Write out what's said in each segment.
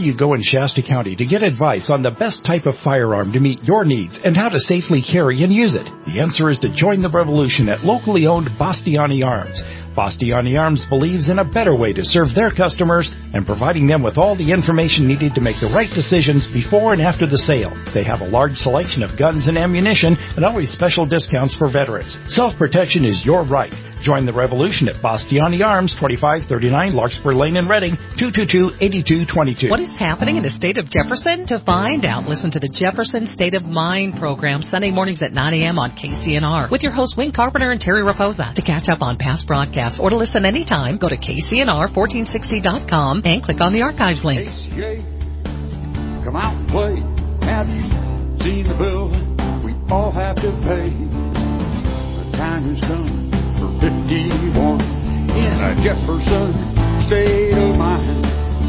You go in Shasta County to get advice on the best type of firearm to meet your needs and how to safely carry and use it. The answer is to join the revolution at locally owned Bastiani Arms. Bastiani Arms believes in a better way to serve their customers and providing them with all the information needed to make the right decisions before and after the sale. They have a large selection of guns and ammunition and always special discounts for veterans. Self-protection is your right. Join the revolution at Bastiani Arms, 2539 Larkspur Lane in Reading, 222-8222. What is happening in the state of Jefferson? To find out, listen to the Jefferson State of Mind program Sunday mornings at 9 a.m. on KCNR with your hosts Wayne Carpenter and Terry Raposa. To catch up on past broadcasts or to listen anytime, go to KCNR1460.com and click on the archives link. KCA, come out and play. Have you seen the bill we all have to pay? The time has come. 51 in a Jefferson state of mind.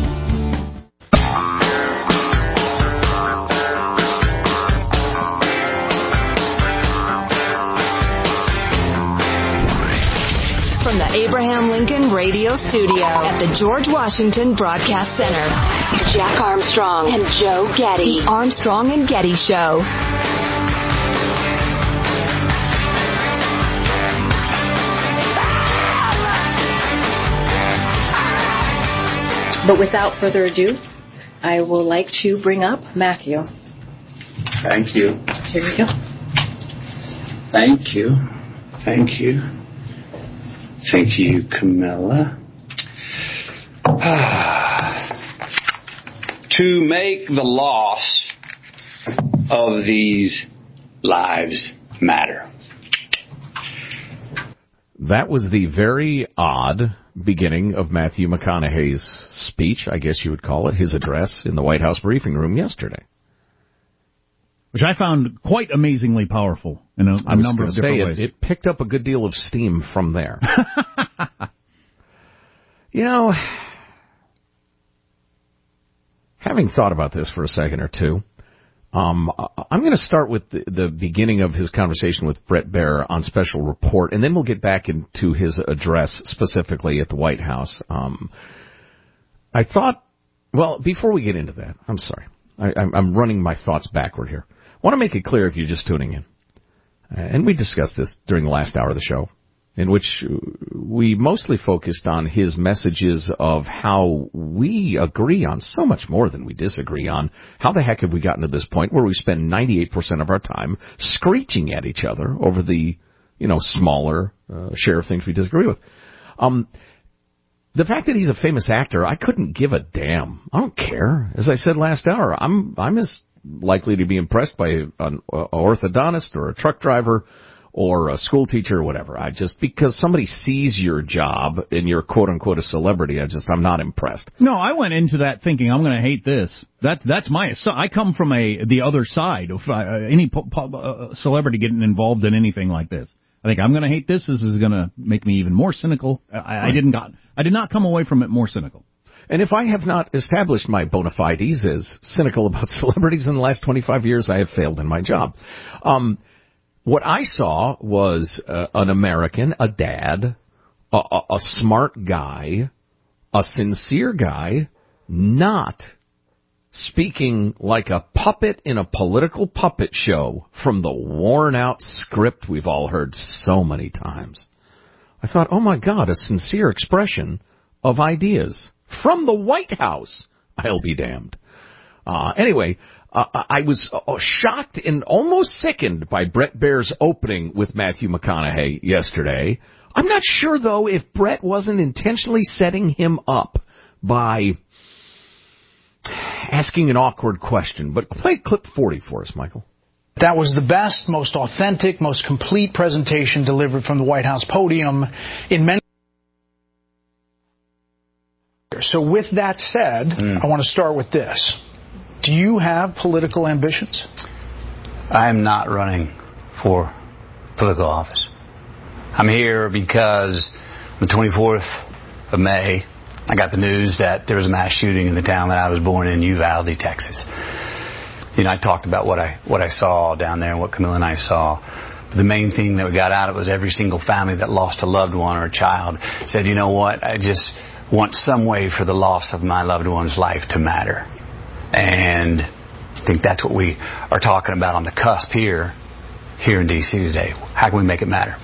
From the Abraham Lincoln Radio Studio at the George Washington Broadcast Center, Jack Armstrong and Joe Getty. The Armstrong and Getty Show. But without further ado, I would like to bring up Matthew. Thank you. Here you go. Thank you. Thank you. Thank you, Camilla. To make the loss of these lives matter. That was the very odd beginning of Matthew McConaughey's speech, I guess you would call it, his address in the White House briefing room yesterday. Which I found quite amazingly powerful in a number of different ways. It picked up a good deal of steam from there. You know, having thought about this for a second or two, I'm going to start with the beginning of his conversation with Bret Baier on Special Report, and then we'll get back into his address specifically at the White House. I thought, well, before we get into that, I'm sorry. I'm running my thoughts backward here. I want to make it clear if you're just tuning in. And we discussed this during the last hour of the show, in which we mostly focused on his messages of how we agree on so much more than we disagree on. How the heck have we gotten to this point where we spend 98% of our time screeching at each other over the, smaller share of things we disagree with? The fact that he's a famous actor, I couldn't give a damn. I don't care. As I said last hour, I'm as likely to be impressed by an orthodontist or a truck driver or a school teacher or whatever. Because somebody sees your job and you're quote unquote a celebrity, I'm not impressed. No, I went into that thinking I'm going to hate this. That's I come from the other side of any celebrity getting involved in anything like this. I think I'm going to hate this. This is going to make me even more cynical. I did not come away from it more cynical. And if I have not established my bona fides as cynical about celebrities in the last 25 years, I have failed in my job. What I saw was an American, a dad, a smart guy, a sincere guy, not speaking like a puppet in a political puppet show from the worn-out script we've all heard so many times. I thought, oh, my God, a sincere expression of ideas from the White House. I'll be damned. Anyway, I was shocked and almost sickened by Bret Baier's opening with Matthew McConaughey yesterday. I'm not sure, though, if Bret wasn't intentionally setting him up by asking an awkward question. But play clip 40 for us, Michael. That was the best, most authentic, most complete presentation delivered from the White House podium in many years. So with that said, I want to start with this. Do you have political ambitions? I am not running for political office. I'm here because on the 24th of May, I got the news that there was a mass shooting in the town that I was born in, Uvalde, Texas. I talked about what I saw down there and what Camilla and I saw. But the main thing that we got out of it was every single family that lost a loved one or a child said, you know what, I just want some way for the loss of my loved one's life to matter. And I think that's what we are talking about on the cusp here in D.C. today. How can we make it matter?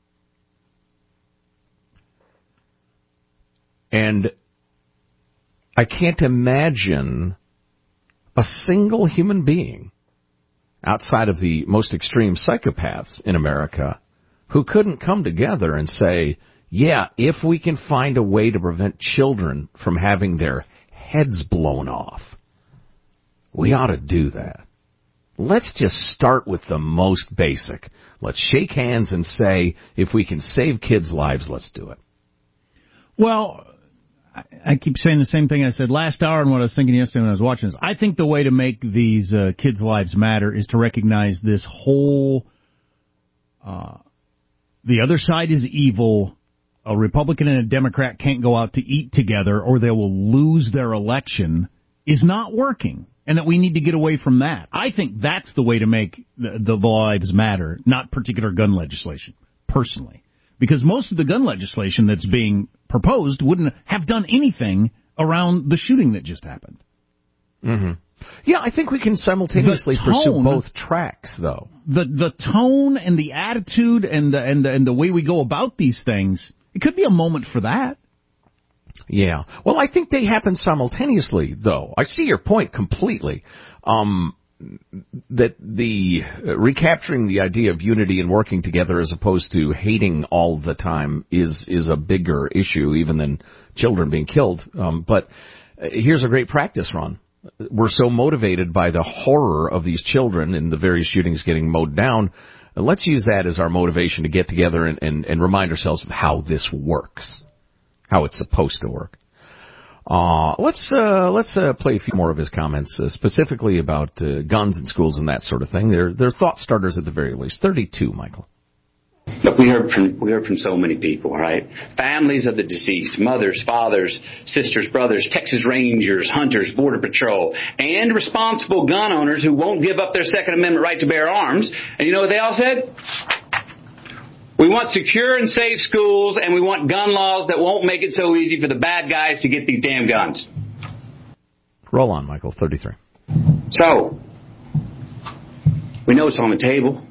And I can't imagine a single human being outside of the most extreme psychopaths in America who couldn't come together and say, yeah, if we can find a way to prevent children from having their heads blown off, we ought to do that. Let's just start with the most basic. Let's shake hands and say, if we can save kids' lives, let's do it. Well, I keep saying the same thing I said last hour and what I was thinking yesterday when I was watching this. I think the way to make these kids' lives matter is to recognize this whole, the other side is evil. A Republican and a Democrat can't go out to eat together or they will lose their election is not working, and that we need to get away from that. I think that's the way to make the lives matter, not particular gun legislation, personally. Because most of the gun legislation that's being proposed wouldn't have done anything around the shooting that just happened. Mm-hmm. Yeah, I think we can simultaneously pursue both tracks, though. The tone and the attitude and the way we go about these things, it could be a moment for that. Yeah. Well, I think they happen simultaneously, though. I see your point completely. That the recapturing the idea of unity and working together as opposed to hating all the time is a bigger issue even than children being killed. But here's a great practice, Ron. We're so motivated by the horror of these children and the various shootings getting mowed down. Let's use that as our motivation to get together and remind ourselves of how this works, how it's supposed to work. Let's play a few more of his comments, specifically about guns in schools and that sort of thing. They're thought starters at the very least. 32, Michael. Look, we heard from so many people, right? Families of the deceased, mothers, fathers, sisters, brothers, Texas Rangers, hunters, Border Patrol, and responsible gun owners who won't give up their Second Amendment right to bear arms. And you know what they all said? We want secure and safe schools, and we want gun laws that won't make it so easy for the bad guys to get these damn guns. Roll on, Michael. 33. So, we know it's on the table.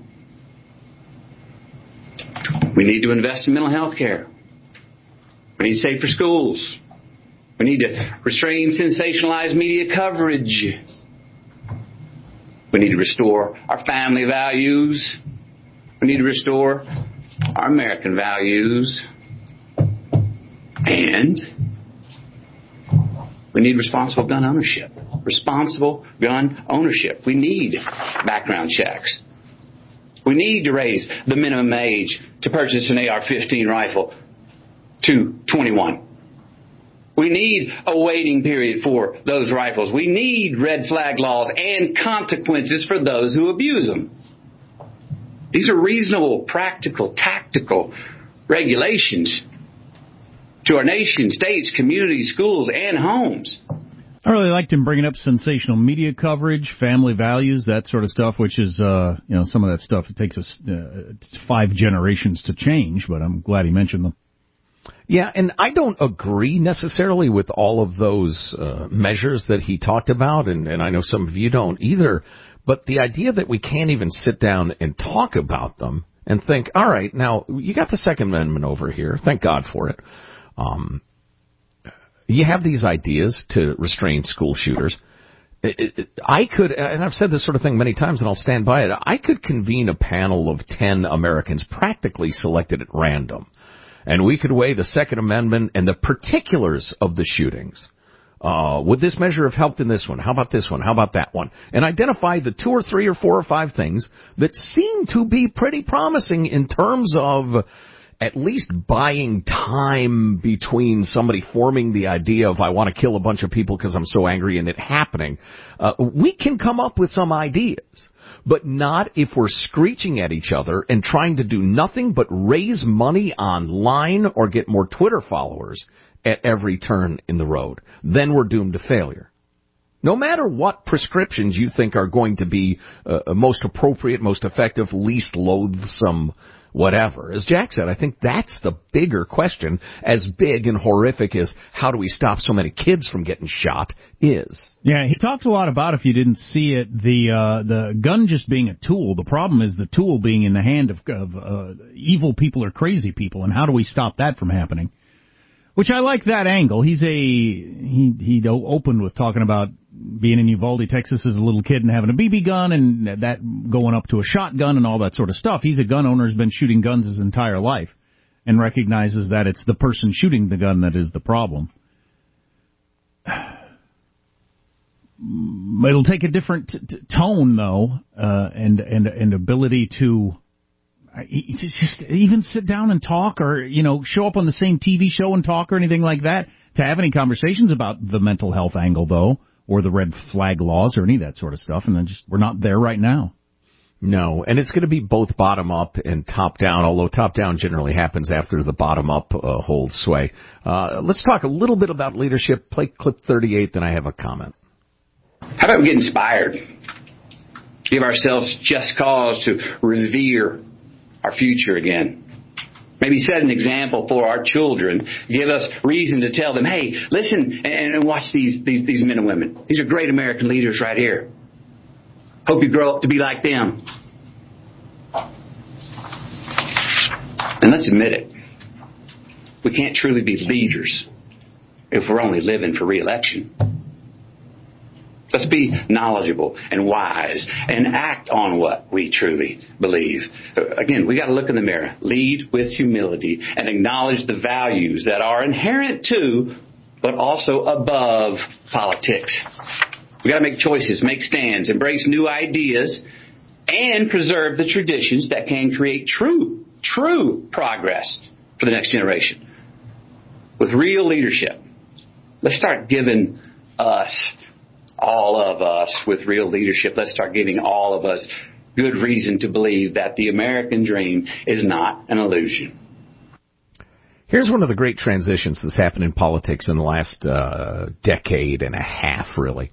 We need to invest in mental health care. We need safer schools. We need to restrain sensationalized media coverage. We need to restore our family values. We need to restore our American values. And we need responsible gun ownership. Responsible gun ownership. We need background checks. We need to raise the minimum age to purchase an AR-15 rifle to 21. We need a waiting period for those rifles. We need red flag laws and consequences for those who abuse them. These are reasonable, practical, tactical regulations to our nation, states, communities, schools, and homes. I really liked him bringing up sensational media coverage, family values, that sort of stuff, which is, some of that stuff, it takes us 5 generations to change, but I'm glad he mentioned them. Yeah, and I don't agree necessarily with all of those measures that he talked about, and I know some of you don't either, but the idea that we can't even sit down and talk about them and think, all right, now, you got the Second Amendment over here, thank God for it. You have these ideas to restrain school shooters. I could, and I've said this sort of thing many times, and I'll stand by it, I could convene a panel of 10 Americans practically selected at random, and we could weigh the Second Amendment and the particulars of the shootings. Would this measure have helped in this one? How about this one? How about that one? And identify the 2 or 3 or 4 or 5 things that seem to be pretty promising in terms of at least buying time between somebody forming the idea of I want to kill a bunch of people because I'm so angry and it happening. We can come up with some ideas, but not if we're screeching at each other and trying to do nothing but raise money online or get more Twitter followers at every turn in the road. Then we're doomed to failure. No matter what prescriptions you think are going to be most appropriate, most effective, least loathsome, whatever. As Jack said, I think that's the bigger question, as big and horrific as how do we stop so many kids from getting shot is. Yeah, he talked a lot about, if you didn't see it, the gun just being a tool. The problem is the tool being in the hand of evil people or crazy people, and how do we stop that from happening? Which I like that angle. He opened with talking about being in Uvalde, Texas as a little kid and having a BB gun and that going up to a shotgun and all that sort of stuff. He's a gun owner who's been shooting guns his entire life and recognizes that it's the person shooting the gun that is the problem. It'll take a different tone, though, and ability to just even sit down and talk, or show up on the same TV show and talk or anything like that. To have any conversations about the mental health angle, though, or the red flag laws or any of that sort of stuff, and then we're not there right now. No, and it's going to be both bottom up and top down, although top down generally happens after the bottom up holds sway. Let's talk a little bit about leadership. Play clip 38, then I have a comment. How about we get inspired? Give ourselves just cause to revere our future again. Maybe set an example for our children. Give us reason to tell them, hey, listen and watch these men and women. These are great American leaders right here. Hope you grow up to be like them. And let's admit it. We can't truly be leaders if we're only living for re-election. Let's be knowledgeable and wise and act on what we truly believe. Again, we got to look in the mirror, lead with humility, and acknowledge the values that are inherent to, but also above politics. We got to make choices, make stands, embrace new ideas, and preserve the traditions that can create true progress for the next generation. With real leadership, let's start giving us, all of us, with real leadership, let's start giving all of us good reason to believe that the American dream is not an illusion. Here's one of the great transitions that's happened in politics in the last decade and a half, really.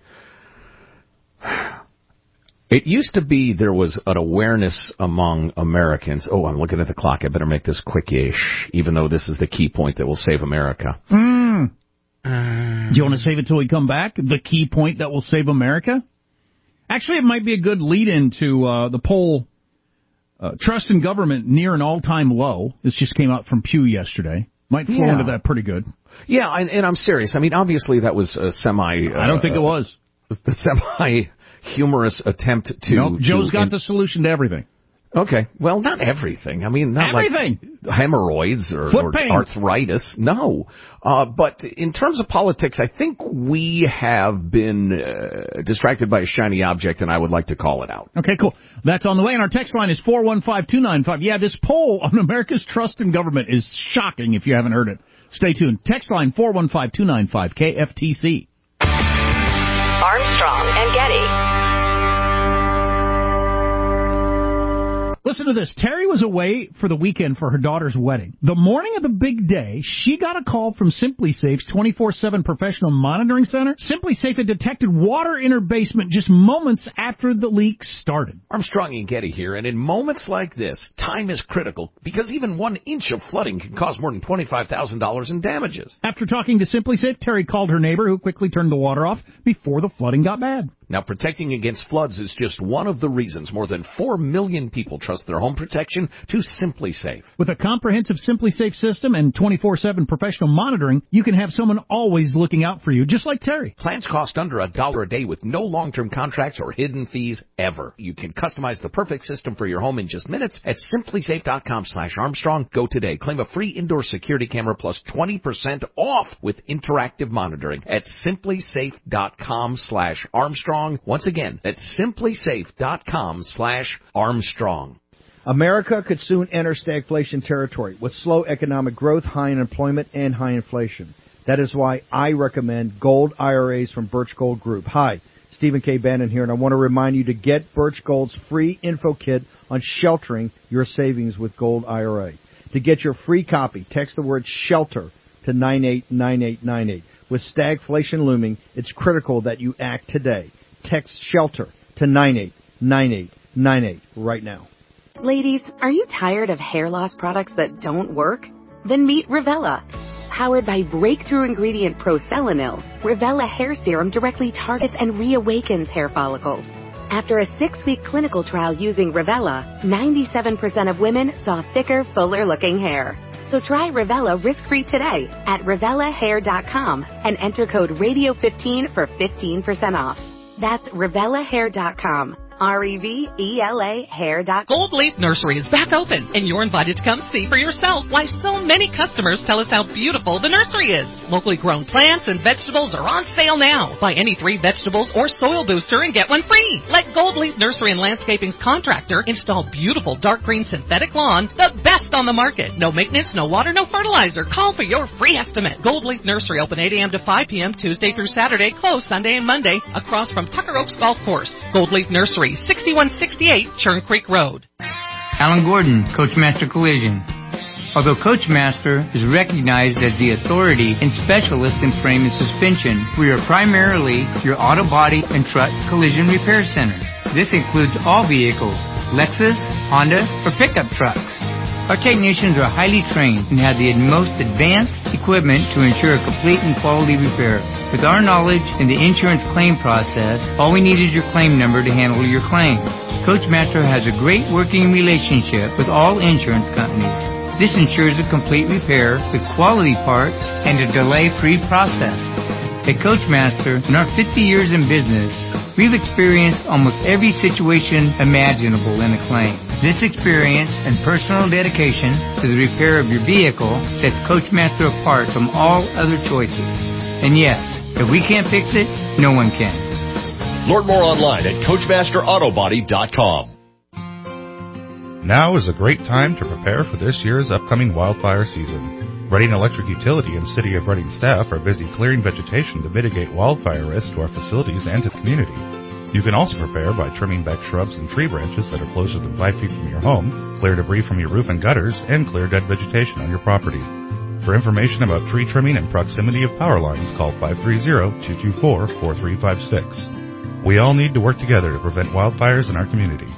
It used to be there was an awareness among Americans. Oh, I'm looking at the clock. I better make this quick-ish, even though this is the key point that will save America. Do you want to save it till we come back? The key point that will save America? Actually, it might be a good lead-in to the poll, trust in government near an all-time low. This just came out from Pew yesterday. Might flow into that pretty good. Yeah, and I'm serious. I mean, obviously that was a I don't think it was. The semi-humorous attempt to... Nope, Joe's got the solution to everything. Okay. Well, not everything. I mean, not everything. Like hemorrhoids or arthritis. No. But in terms of politics, I think we have been distracted by a shiny object, and I would like to call it out. Okay, cool. That's on the way, and our text line is 415-295. Yeah, this poll on America's trust in government is shocking if you haven't heard it. Stay tuned. Text line 415-295-KFTC. Armstrong and Getty. Listen to this. Terry was away for the weekend for her daughter's wedding. The morning of the big day, she got a call from SimpliSafe's 24/7 professional monitoring center. SimpliSafe had detected water in her basement just moments after the leak started. Armstrong and Getty here, and in moments like this, time is critical because even 1 inch of flooding can cause more than $25,000 in damages. After talking to SimpliSafe, Terry called her neighbor, who quickly turned the water off before the flooding got bad. Now, protecting against floods is just one of the reasons more than 4 million people trust their home protection to SimpliSafe. With a comprehensive SimpliSafe system and 24/7 professional monitoring, you can have someone always looking out for you, just like Terry. Plans cost under $1 a day with no long-term contracts or hidden fees ever. You can customize the perfect system for your home in just minutes at SimpliSafe.com/Armstrong. Go today. Claim a free indoor security camera plus 20% off with interactive monitoring at SimpliSafe.com/Armstrong. Once again, that's SimpliSafe.com/Armstrong. America could soon enter stagflation territory with slow economic growth, high unemployment, and high inflation. That is why I recommend Gold IRAs from Birch Gold Group. Hi, Stephen K. Bannon here, and I want to remind you to get Birch Gold's free info kit on sheltering your savings with Gold IRA. To get your free copy, text the word SHELTER to 989898. With stagflation looming, it's critical that you act today. Text SHELTER to 989898 right now. Ladies, are you tired of hair loss products that don't work? Then meet Revella. Powered by breakthrough ingredient Procelanil, Revella Hair Serum directly targets and reawakens hair follicles. After a 6-week clinical trial using Revella, 97% of women saw thicker, fuller-looking hair. So try Revella risk-free today at RevellaHair.com and enter code RADIO15 for 15% off. That's RevellaHair.com. REVELA hair.com. Gold Leaf Nursery is back open, and you're invited to come see for yourself why so many customers tell us how beautiful the nursery is. Locally grown plants and vegetables are on sale now. Buy any 3 vegetables or soil booster and get one free. Let Gold Leaf Nursery and Landscaping's contractor install beautiful dark green synthetic lawn, the best on the market. No maintenance, no water, no fertilizer. Call for your free estimate. Gold Leaf Nursery open 8 a.m. to 5 p.m. Tuesday through Saturday, closed Sunday and Monday, across from Tucker Oaks Golf Course. Gold Leaf Nursery, 6168 Churn Creek Road. Alan Gordon, Coachmaster Collision. Although Coachmaster is recognized as the authority and specialist in frame and suspension, we are primarily your auto body and truck collision repair center. This includes all vehicles, Lexus, Honda, or pickup trucks. Our technicians are highly trained and have the most advanced equipment to ensure a complete and quality repair. With our knowledge in the insurance claim process, all we need is your claim number to handle your claim. Coachmaster has a great working relationship with all insurance companies. This ensures a complete repair with quality parts and a delay-free process. At Coachmaster, in our 50 years in business, we've experienced almost every situation imaginable in a claim. This experience and personal dedication to the repair of your vehicle sets Coachmaster apart from all other choices. And yes, if we can't fix it, no one can. Learn more online at CoachmasterAutobody.com. Now is a great time to prepare for this year's upcoming wildfire season. Reading Electric Utility and City of Reading staff are busy clearing vegetation to mitigate wildfire risk to our facilities and to the community. You can also prepare by trimming back shrubs and tree branches that are closer than 5 feet from your home, clear debris from your roof and gutters, and clear dead vegetation on your property. For information about tree trimming and proximity of power lines, call 530-224-4356. We all need to work together to prevent wildfires in our community.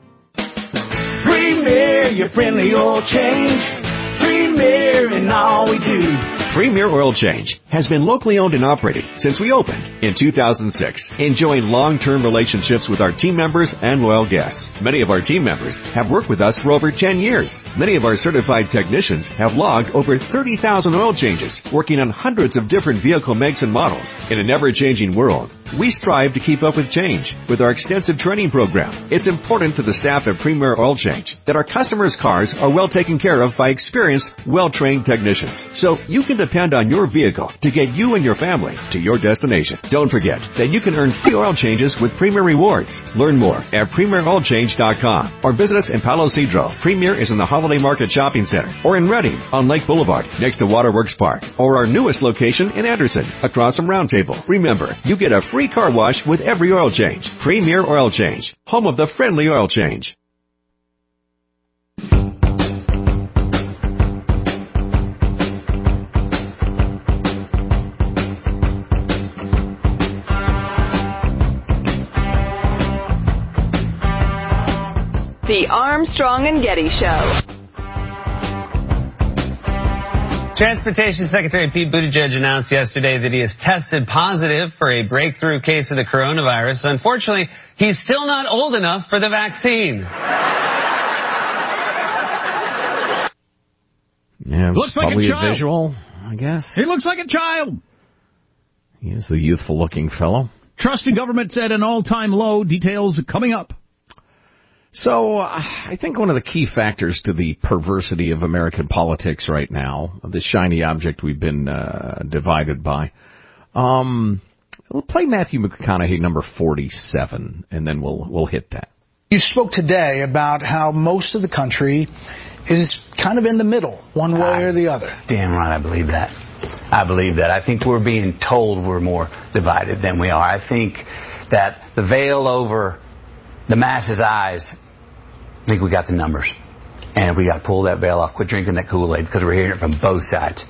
Premier, your friendly oil change. Premier in all we do. Premier Oil Change has been locally owned and operated since we opened in 2006, enjoying long-term relationships with our team members and loyal guests. Many of our team members have worked with us for over 10 years. Many of our certified technicians have logged over 30,000 oil changes, working on hundreds of different vehicle makes and models. In an ever-changing world, we strive to keep up with change with our extensive training program. It's important to the staff at Premier Oil Change that our customers' cars are well taken care of by experienced, well-trained technicians. So you can depend on your vehicle to get you and your family to your destination. Don't forget that you can earn free oil changes with Premier Rewards. Learn more at PremierOilChange.com or visit us in Palo Cedro. Premier is in the Holiday Market Shopping Center or in Reading on Lake Boulevard next to Waterworks Park or our newest location in Anderson across from Round Table. Remember, you get a free car wash with every oil change. Premier Oil Change, home of the friendly oil change. The Armstrong and Getty Show. Transportation Secretary Pete Buttigieg announced yesterday that he has tested positive for a breakthrough case of the coronavirus. Unfortunately, he's still not old enough for the vaccine. Yeah, looks like probably a child. Visual, I guess. He looks like a child. He is a youthful-looking fellow. Trust in government's at an all-time low. Details coming up. So I think one of the key factors to the perversity of American politics right now, the shiny object we've been divided by, we'll play Matthew McConaughey number 47, and then we'll hit that. You spoke today about how most of the country is kind of in the middle, one way or the other. Damn right, I believe that. I believe that. I think we're being told we're more divided than we are. I think that the veil over the masses' eyes, I think we got the numbers. And we got to pull that veil off, quit drinking that Kool-Aid, because we're hearing it from both sides.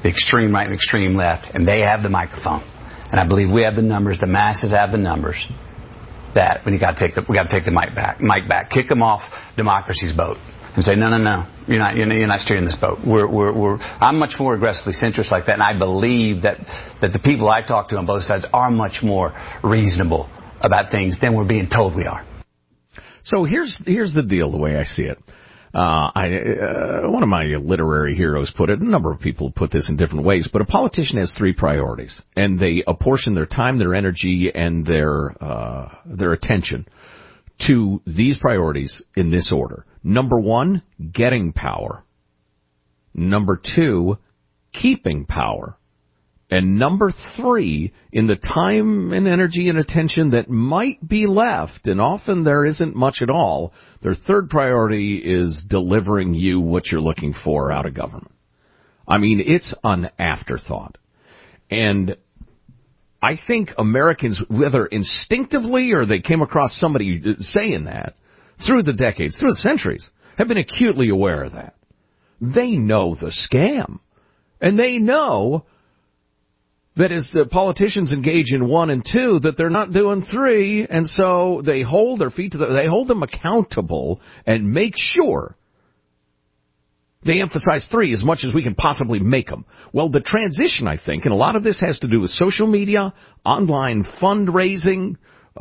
the extreme right and extreme left, and they have the microphone. And I believe we have the numbers, the masses have the numbers, that we got to take the mic back, kick them off democracy's boat, and say, no, you're not steering this boat. I'm much more aggressively centrist like that, and I believe that the people I talk to on both sides are much more reasonable about things than we're being told we are. So here's the deal, the way I see it. One of my literary heroes put it, a number of people put this in different ways, but a politician has three priorities, and they apportion their time, their energy, and their attention to these priorities in this order. Number 1, getting power. Number 2, keeping power. And number 3, in the time and energy and attention that might be left, and often there isn't much at all, their third priority is delivering you what you're looking for out of government. I mean, it's an afterthought. And I think Americans, whether instinctively or they came across somebody saying that, through the decades, through the centuries, have been acutely aware of that. They know the scam. And they know that as the politicians engage in 1 and 2, that they're not doing 3, and so they hold their feet they hold them accountable and make sure they emphasize 3 as much as we can possibly make them. Well, the transition, I think, and a lot of this has to do with social media, online fundraising,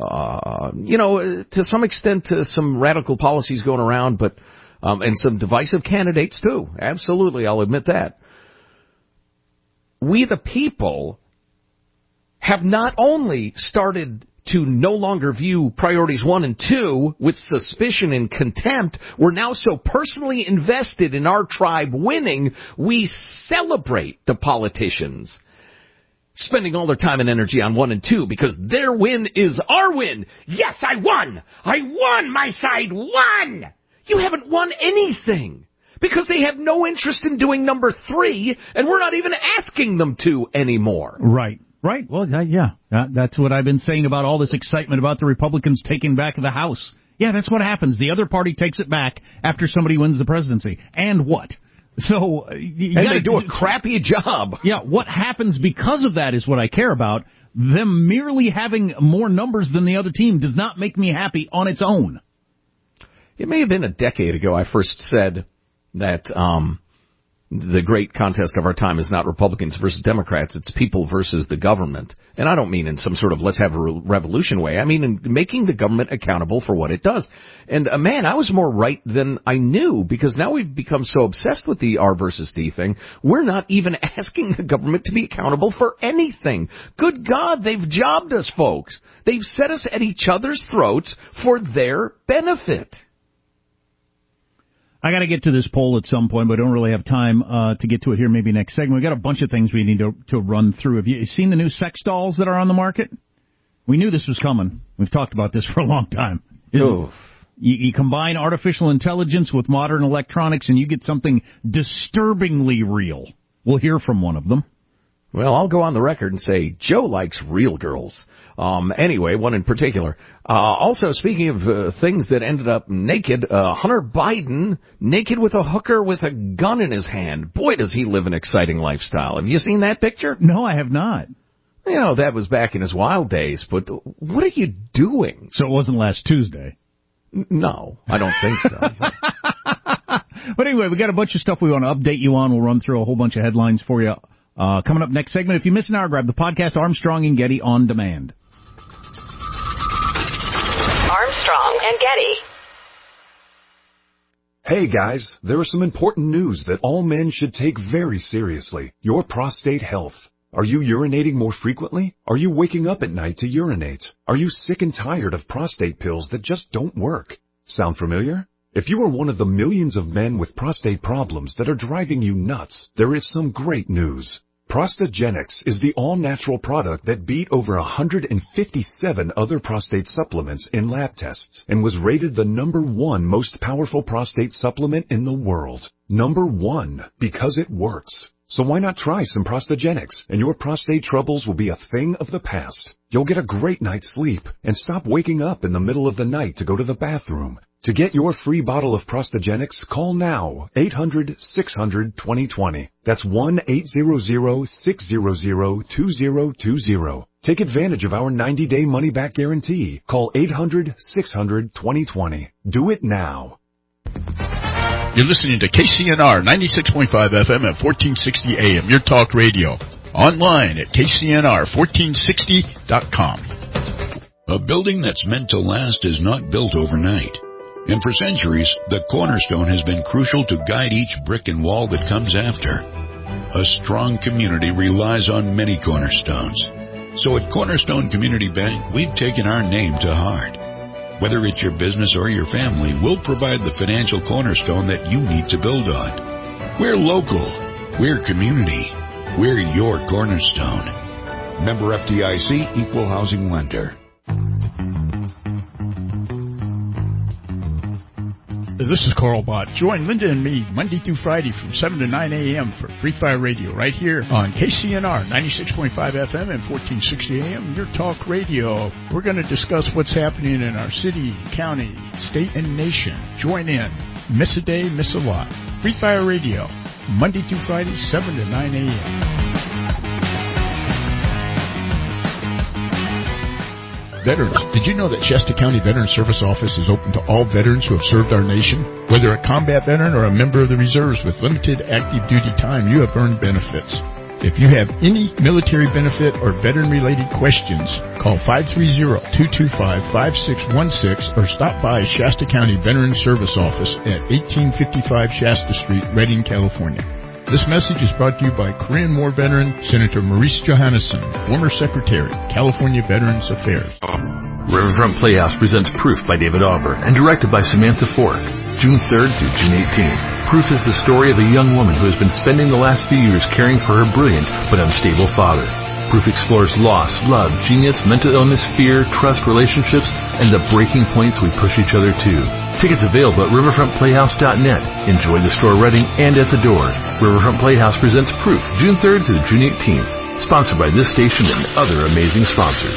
to some extent, some radical policies going around, but and some divisive candidates too. Absolutely, I'll admit that. We the people have not only started to no longer view priorities 1 and 2 with suspicion and contempt, we're now so personally invested in our tribe winning, we celebrate the politicians spending all their time and energy on 1 and 2 because their win is our win. Yes, I won! I won! My side won! You haven't won anything because they have no interest in doing number 3, and we're not even asking them to anymore. Right. Well, yeah. That's what I've been saying about all this excitement about the Republicans taking back the House. Yeah, that's what happens. The other party takes it back after somebody wins the presidency. And what? So they do a crappy job. Yeah, what happens because of that is what I care about. Them merely having more numbers than the other team does not make me happy on its own. It may have been a decade ago I first said that the great contest of our time is not Republicans versus Democrats, it's people versus the government. And I don't mean in some sort of let's have a revolution way. I mean in making the government accountable for what it does. And man, I was more right than I knew, because now we've become so obsessed with the R versus D thing, we're not even asking the government to be accountable for anything. Good God, they've jobbed us, folks. They've set us at each other's throats for their benefit. I got to get to this poll at some point, but I don't really have time to get to it here. Maybe next segment. We got a bunch of things we need to run through. Have you seen the new sex dolls that are on the market? We knew this was coming. We've talked about this for a long time. You combine artificial intelligence with modern electronics, and you get something disturbingly real. We'll hear from one of them. Well, I'll go on the record and say Joe likes real girls. Anyway, one in particular. Also, speaking of things that ended up naked, Hunter Biden naked with a hooker with a gun in his hand. Boy, does he live an exciting lifestyle. Have you seen that picture? No, I have not. You know, that was back in his wild days, but what are you doing? So it wasn't last Tuesday? No, I don't think so. But anyway, we got a bunch of stuff we want to update you on. We'll run through a whole bunch of headlines for you. Coming up next segment, if you miss an hour, grab the podcast Armstrong and Getty on demand. Armstrong and Getty. Hey guys, there is some important news that all men should take very seriously. Your prostate health. Are you urinating more frequently? Are you waking up at night to urinate? Are you sick and tired of prostate pills that just don't work? Sound familiar? If you are one of the millions of men with prostate problems that are driving you nuts, there is some great news. Prostagenics is the all-natural product that beat over 157 other prostate supplements in lab tests and was rated the #1 most powerful prostate supplement in the world. #1, because it works. So why not try some Prostagenics, and your prostate troubles will be a thing of the past. You'll get a great night's sleep and stop waking up in the middle of the night to go to the bathroom. To get your free bottle of Prostagenics, call now, 800-600-2020. That's 1-800-600-2020. Take advantage of our 90-day money-back guarantee. Call 800-600-2020. Do it now. You're listening to KCNR 96.5 FM at 1460 AM, your talk radio. Online at KCNR1460.com. A building that's meant to last is not built overnight. And for centuries, the cornerstone has been crucial to guide each brick and wall that comes after. A strong community relies on many cornerstones. So at Cornerstone Community Bank, we've taken our name to heart. Whether it's your business or your family, we'll provide the financial cornerstone that you need to build on. We're local. We're community. We're your cornerstone. Member FDIC, Equal Housing Lender. This is Carl Bott. Join Linda and me Monday through Friday from 7 to 9 a.m. for Free Fire Radio right here on KCNR 96.5 FM and 1460 a.m. Your talk radio. We're going to discuss what's happening in our city, county, state, and nation. Join in. Miss a day, miss a lot. Free Fire Radio, Monday through Friday, 7 to 9 a.m. Veterans, did you know that Shasta County Veteran Service Office is open to all veterans who have served our nation? Whether a combat veteran or a member of the reserves with limited active duty time, you have earned benefits. If you have any military benefit or veteran-related questions, call 530-225-5616 or stop by Shasta County Veteran Service Office at 1855 Shasta Street, Redding, California. This message is brought to you by Korean War veteran Senator Maurice Johannesson, former Secretary, California Veterans Affairs. Riverfront Playhouse presents Proof by David Auber and directed by Samantha Fork, June 3rd through June 18th. Proof is the story of a young woman who has been spending the last few years caring for her brilliant but unstable father. Proof explores loss, love, genius, mental illness, fear, trust, relationships, and the breaking points we push each other to. Tickets available at riverfrontplayhouse.net. Enjoy the store Reading and at the door. Riverfront Playhouse presents Proof, June 3rd through June 18th. Sponsored by this station and other amazing sponsors.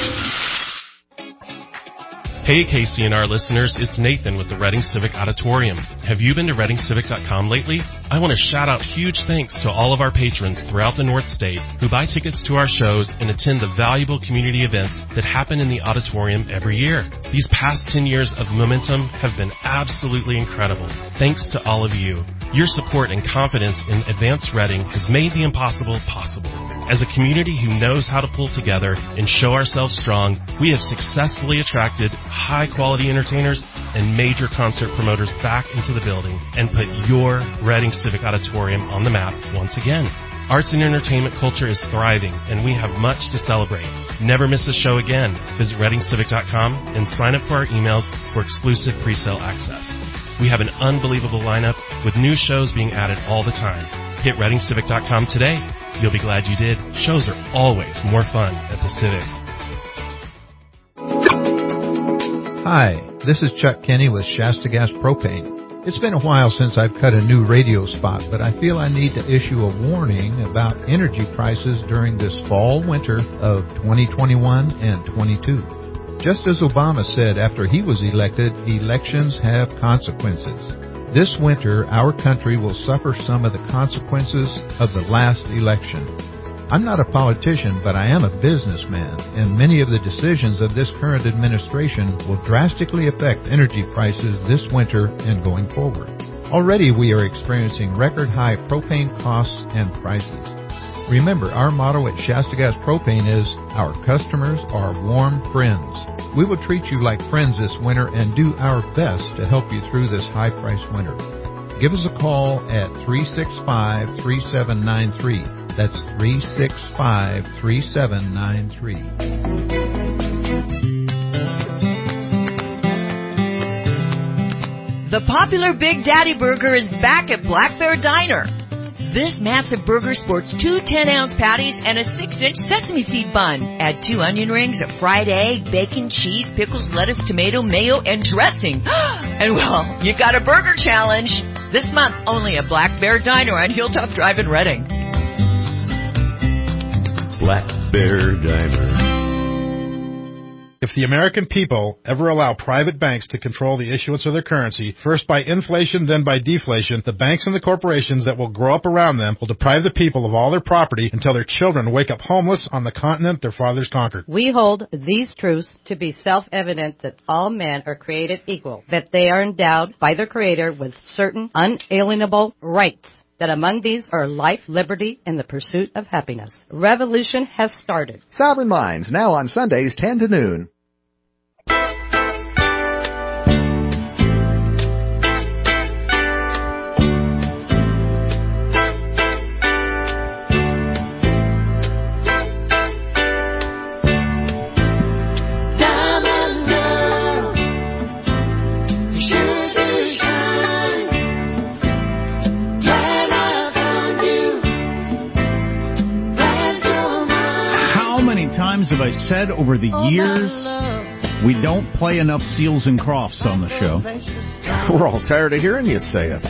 Hey KCNR listeners, it's Nathan with the Reading Civic Auditorium. Have you been to ReadingCivic.com lately? I want to shout out huge thanks to all of our patrons throughout the North State who buy tickets to our shows and attend the valuable community events that happen in the auditorium every year. These past 10 years of momentum have been absolutely incredible. Thanks to all of you. Your support and confidence in Advanced Reading has made the impossible possible. As a community who knows how to pull together and show ourselves strong, we have successfully attracted high-quality entertainers and major concert promoters back into the building and put your Reading Civic Auditorium on the map once again. Arts and entertainment culture is thriving, and we have much to celebrate. Never miss a show again. Visit ReadingCivic.com and sign up for our emails for exclusive pre-sale access. We have an unbelievable lineup with new shows being added all the time. Hit ReadingCivic.com today. You'll be glad you did. Shows are always more fun at the Civic. Hi, this is Chuck Kenny with Shasta Gas Propane. It's been a while since I've cut a new radio spot, but I feel I need to issue a warning about energy prices during this fall-winter of 2021 and 22. Just as Obama said after he was elected, elections have consequences. This winter, our country will suffer some of the consequences of the last election. I'm not a politician, but I am a businessman, and many of the decisions of this current administration will drastically affect energy prices this winter and going forward. Already we are experiencing record-high propane costs and prices. Remember, our motto at Shasta Gas Propane is, our customers are warm friends. We will treat you like friends this winter and do our best to help you through this high-priced winter. Give us a call at 365-3793. That's 365-3793. The popular Big Daddy Burger is back at Black Bear Diner. This massive burger sports 2 10-ounce patties and a 6-inch sesame seed bun. Add 2 onion rings, a fried egg, bacon, cheese, pickles, lettuce, tomato, mayo, and dressing. And, well, you got a burger challenge. This month, only at Black Bear Diner on Hilltop Drive in Reading. Black Bear Diner. If the American people ever allow private banks to control the issuance of their currency, first by inflation, then by deflation, the banks and the corporations that will grow up around them will deprive the people of all their property until their children wake up homeless on the continent their fathers conquered. We hold these truths to be self-evident that all men are created equal, that they are endowed by their Creator with certain unalienable rights, that among these are life, liberty, and the pursuit of happiness. Revolution has started. Sovereign Minds, now on Sundays 10 to noon. Have I said over the years we don't play enough Seals and Crofts on the show? We're all tired of hearing you say it.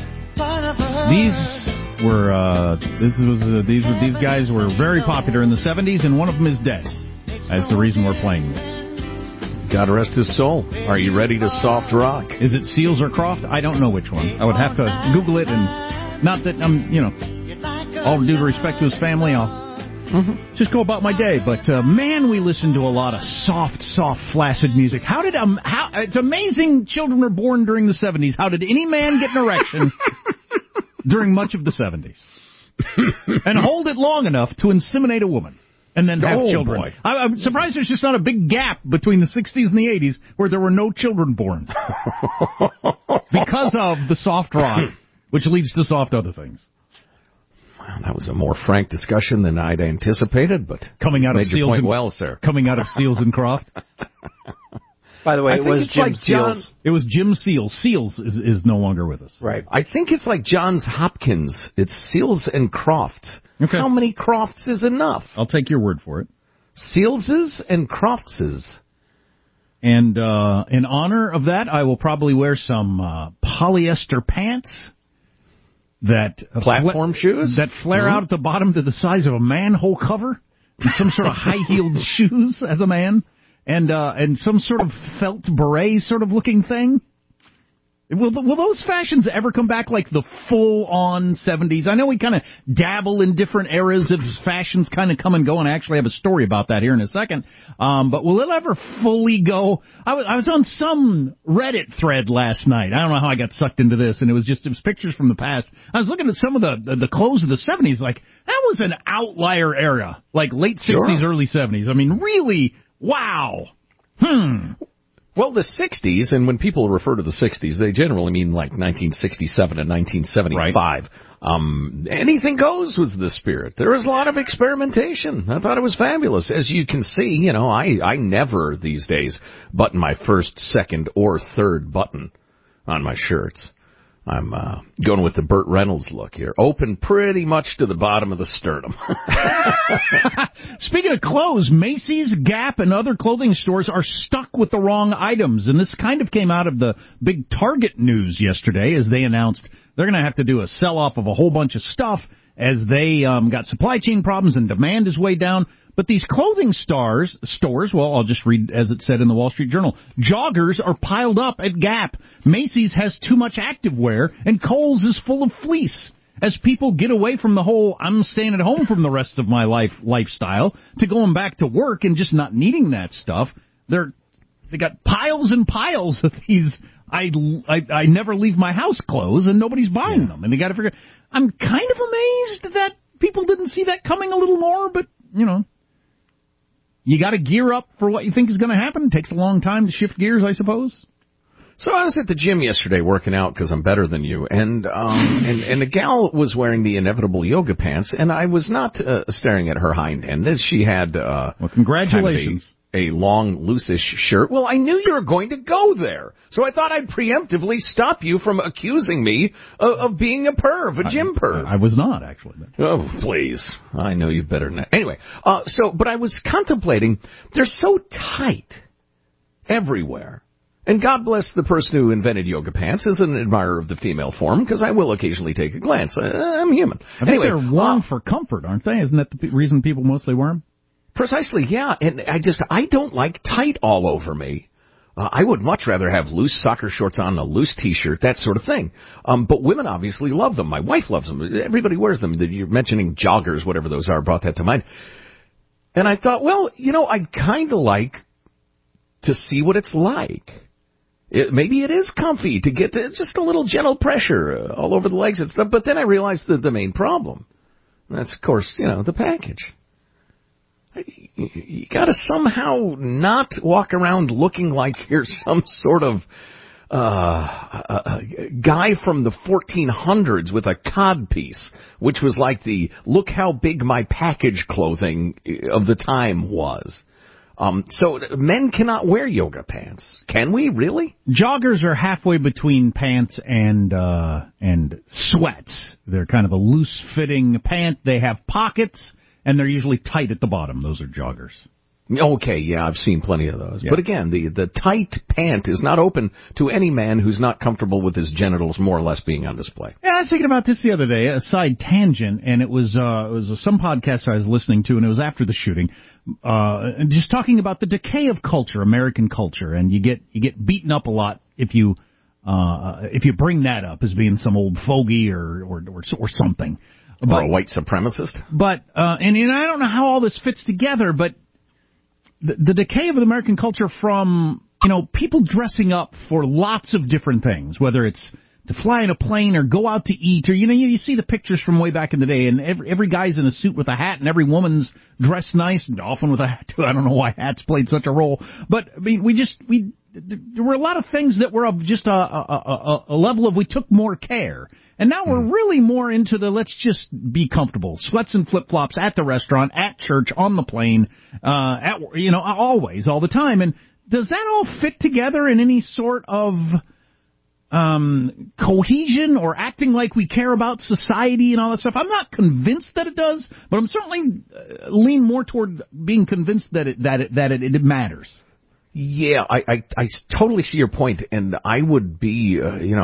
These guys were very popular in the 70s, and one of them is dead. That's the reason we're playing them. God rest his soul. Are you ready to soft rock? Is it Seals or Croft? I don't know which one. I would have to Google it, and not that I'm, all due respect to his family, I'll just go about my day. But man, we listen to a lot of soft, flaccid music. It's amazing children were born during the 70s. How did any man get an erection during much of the 70s and hold it long enough to inseminate a woman and then have children? Boy. I'm surprised there's just not a big gap between the 60s and the 80s where there were no children born because of the soft rock, which leads to soft other things. That was a more frank discussion than I'd anticipated, but coming out of Seals and well, sir. Coming out of Seals and Croft. By the way, it was Jim Seals. It was Jim Seals. Seals is no longer with us. Right. I think it's like Johns Hopkins. It's Seals and Crofts. Okay. How many Crofts is enough? I'll take your word for it. Sealses and Croftses. And in honor of that, I will probably wear some polyester pants. That platform shoes that flare out at the bottom to the size of a manhole cover, and some sort of high-heeled shoes as a man, and some sort of felt beret sort of looking thing. Will those fashions ever come back like the full-on 70s? I know we kind of dabble in different eras of fashions kind of come and go, and I actually have a story about that here in a second. But will it ever fully go? I was on some Reddit thread last night. I don't know how I got sucked into this, and it was pictures from the past. I was looking at some of the clothes of the 70s, like, that was an outlier era, like late 60s, early 70s. I mean, really, wow. Well, the 60s, and when people refer to the 60s, they generally mean like 1967 and 1975. Right. Anything goes was the spirit. There was a lot of experimentation. I thought it was fabulous. As you can see, I never these days button my first, second, or third button on my shirts. I'm going with the Burt Reynolds look here. Open pretty much to the bottom of the sternum. Speaking of clothes, Macy's, Gap, and other clothing stores are stuck with the wrong items. And this kind of came out of the big Target news yesterday as they announced they're going to have to do a sell-off of a whole bunch of stuff as they got supply chain problems and demand is way down. But these clothing stores, well, I'll just read as it said in the Wall Street Journal, joggers are piled up at Gap. Macy's has too much activewear, and Kohl's is full of fleece. As people get away from the whole I'm staying at home from the rest of my lifestyle to going back to work and just not needing that stuff, they got piles and piles of these I never leave my house clothes, and nobody's buying them. And they got to figure. I'm kind of amazed that people didn't see that coming a little more, but you got to gear up for what you think is going to happen. It takes a long time to shift gears, I suppose. So I was at the gym yesterday working out because I'm better than you, and the gal was wearing the inevitable yoga pants, and I was not staring at her hind end. She had well, congratulations. Kind of a long, loose-ish shirt. Well, I knew you were going to go there, so I thought I'd preemptively stop you from accusing me of being a perv, a gym perv. I was not, actually. Oh, please. I know you better than that. Anyway, but I was contemplating, they're so tight everywhere. And God bless the person who invented yoga pants as an admirer of the female form, because I will occasionally take a glance. I'm human. I think they're worn for comfort, aren't they? Isn't that the reason people mostly wear them? Precisely, yeah. And I don't like tight all over me. I would much rather have loose soccer shorts on, a loose T-shirt, that sort of thing. But women obviously love them. My wife loves them. Everybody wears them. You're mentioning joggers, whatever those are, brought that to mind. And I thought, well, I'd kind of like to see what it's like. Maybe it is comfy to get just a little gentle pressure all over the legs and stuff. But then I realized the main problem. That's, of course, the package. You got to somehow not walk around looking like you're some sort of guy from the 1400s with a codpiece, which was like the look how big my package clothing of the time was. So men cannot wear yoga pants. Can we, really? Joggers are halfway between pants and sweats. They're kind of a loose-fitting pant. They have pockets, and they're usually tight at the bottom. Those are joggers. Okay, yeah, I've seen plenty of those. Yeah. But again, the tight pant is not open to any man who's not comfortable with his genitals more or less being on display. Yeah, I was thinking about this the other day, a side tangent, and it was some podcast I was listening to, and it was after the shooting, just talking about the decay of culture, American culture, and you get beaten up a lot if you bring that up as being some old fogey or something. Or a white supremacist. But and I don't know how all this fits together, but the decay of American culture from, people dressing up for lots of different things, whether it's to fly in a plane or go out to eat, or, you see the pictures from way back in the day, and every guy's in a suit with a hat, and every woman's dressed nice, and often with a hat, too. I don't know why hats played such a role. But, I mean, there were a lot of things that were of just a level of we took more care. And now we're really more into the let's just be comfortable. Sweats and flip-flops at the restaurant, at church, on the plane, always, all the time. And does that all fit together in any sort of cohesion or acting like we care about society and all that stuff? I'm not convinced that it does, but I'm certainly lean more toward being convinced that it matters. Yeah, I totally see your point, and I would be,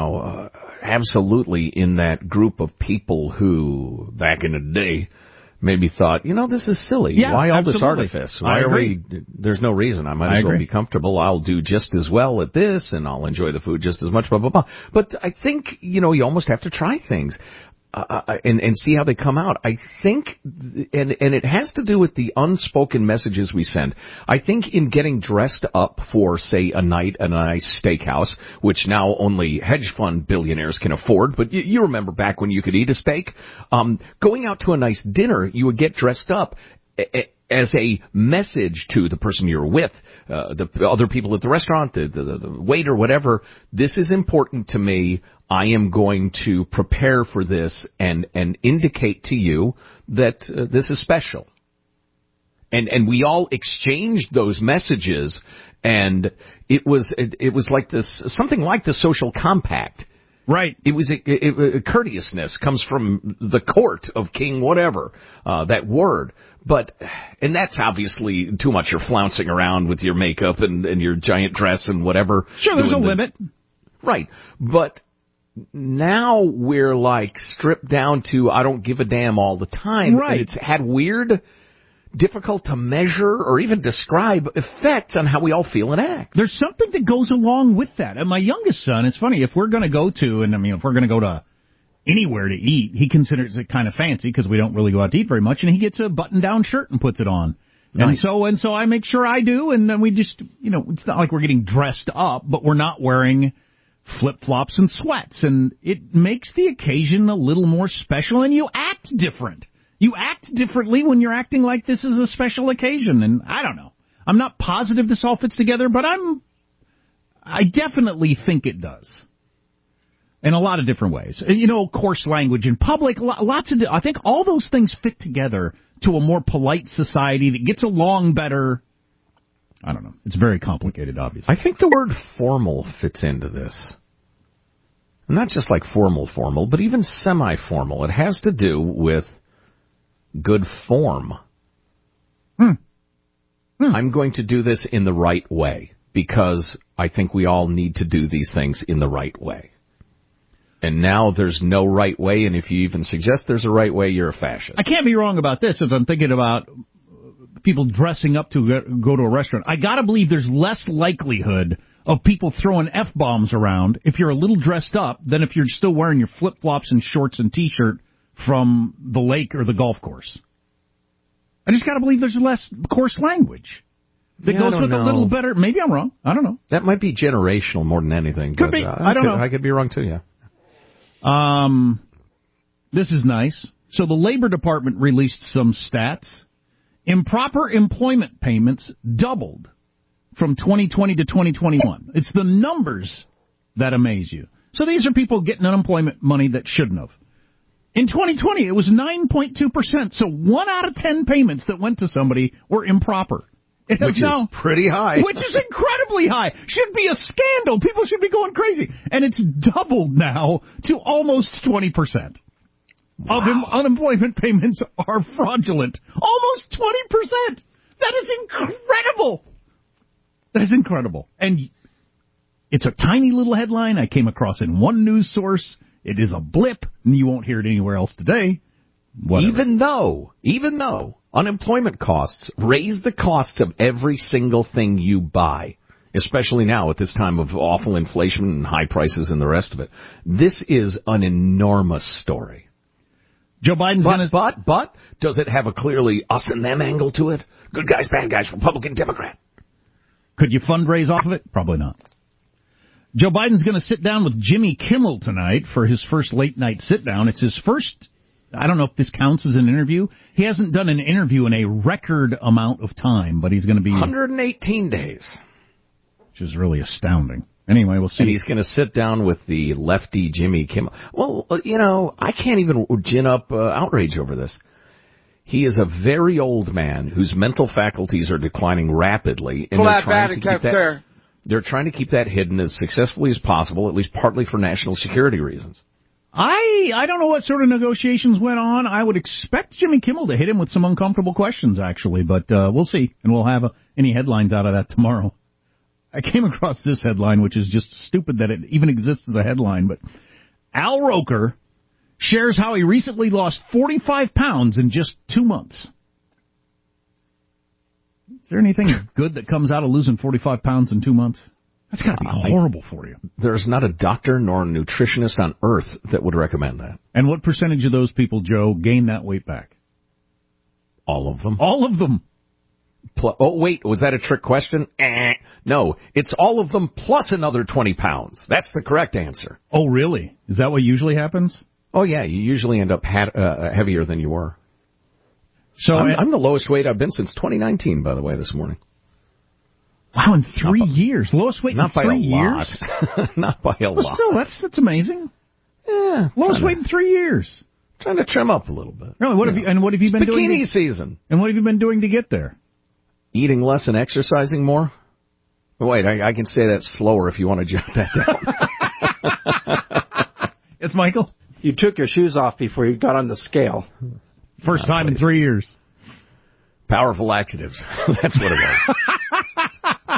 absolutely in that group of people who, back in the day, maybe thought, this is silly. Yeah, why all absolutely. this artifice? Why are we? There's no reason. I might as well be comfortable. I'll do just as well at this, and I'll enjoy the food just as much. Blah blah blah. But I think you almost have to try things. And see how they come out. I think, and it has to do with the unspoken messages we send. I think in getting dressed up for, say, a night at a nice steakhouse, which now only hedge fund billionaires can afford, but you remember back when you could eat a steak, going out to a nice dinner, you would get dressed up as a message to the person you're with, the other people at the restaurant, the waiter, whatever. This is important to me. I am going to prepare for this and indicate to you that this is special. And we all exchanged those messages, and it was like this, something like the social compact. Right. It was courteousness comes from the court of King whatever, that word. And that's obviously too much. You're flouncing around with your makeup and your giant dress and whatever. Sure, there's a limit. Right. But now we're like stripped down to I don't give a damn all the time. Right. And it's had weird, difficult to measure or even describe effects on how we all feel and act. There's something that goes along with that. And my youngest son, it's funny, if we're going to go to anywhere to eat, he considers it kind of fancy because we don't really go out to eat very much, and he gets a button-down shirt and puts it on. Nice. And so I make sure I do, and then we just, it's not like we're getting dressed up, but we're not wearing flip-flops and sweats, and it makes the occasion a little more special, and you act different. You act differently when you're acting like this is a special occasion, and I don't know. I'm not positive this all fits together, but I definitely think it does. In a lot of different ways. Coarse language in public, I think all those things fit together to a more polite society that gets along better. I don't know. It's very complicated, obviously. I think the word formal fits into this. Not just like formal, but even semi-formal. It has to do with good form. I'm going to do this in the right way because I think we all need to do these things in the right way. And now there's no right way, and if you even suggest there's a right way, you're a fascist. I can't be wrong about this, as I'm thinking about people dressing up to go to a restaurant. I gotta believe there's less likelihood of people throwing F-bombs around if you're a little dressed up than if you're still wearing your flip-flops and shorts and T-shirt from the lake or the golf course. I just gotta believe there's less coarse language that goes with a little better. Maybe I'm wrong. I don't know. That might be generational more than anything. Could be. I don't know. I could be wrong too, yeah. This is nice. So the Labor Department released some stats. Improper employment payments doubled from 2020 to 2021. It's the numbers that amaze you. So these are people getting unemployment money that shouldn't have. In 2020, it was 9.2%. So 1 out of 10 payments that went to somebody were improper. Which is pretty high. Which is incredibly high. Should be a scandal. People should be going crazy. And it's doubled now to almost 20%. Wow. Of unemployment payments are fraudulent. Almost 20%. That is incredible. That is incredible. And it's a tiny little headline I came across in one news source. It is a blip, and you won't hear it anywhere else today. Whatever. Even though unemployment costs raise the costs of every single thing you buy, especially now at this time of awful inflation and high prices and the rest of it. This is an enormous story. Joe Biden's But does it have a clearly us and them angle to it? Good guys, bad guys, Republican, Democrat. Could you fundraise off of it? Probably not. Joe Biden's going to sit down with Jimmy Kimmel tonight for his first late night sit down. It's his first, I don't know if this counts as an interview. He hasn't done an interview in a record amount of time, but he's going to be 118 days, which is really astounding. Anyway, we'll see. And he's going to sit down with the lefty Jimmy Kimmel. Well, you know, I can't even gin up outrage over this. He is a very old man whose mental faculties are declining rapidly, and they're trying to keep that hidden as successfully as possible, at least partly for national security reasons. I don't know what sort of negotiations went on. I would expect Jimmy Kimmel to hit him with some uncomfortable questions, actually, but we'll see, and we'll have any headlines out of that tomorrow. I came across this headline, which is just stupid that it even exists as a headline, but Al Roker shares how he recently lost 45 pounds in just 2 months. Is there anything good that comes out of losing 45 pounds in 2 months? That's got to be horrible for you. There's not a doctor nor a nutritionist on earth that would recommend that. And what percentage of those people, Joe, gain that weight back? All of them. All of them. Oh, wait, was that a trick question? No, it's all of them plus another 20 pounds. That's the correct answer. Oh, really? Is that what usually happens? Oh, yeah, you usually end up heavier than you were. So I'm the lowest weight I've been since 2019, by the way, this morning. Wow, in 3 years. Lowest weight in 3 years? Not by a lot. Still, that's amazing. Yeah. Lowest weight in 3 years. Trying to trim up a little bit. Really? What have you been doing? Bikini season. And what have you been doing to get there? Eating less and exercising more. Wait, I can say that slower if you want to jot that down. It's Michael. You took your shoes off before you got on the scale. First time in 3 years. Powerful laxatives. That's what it was.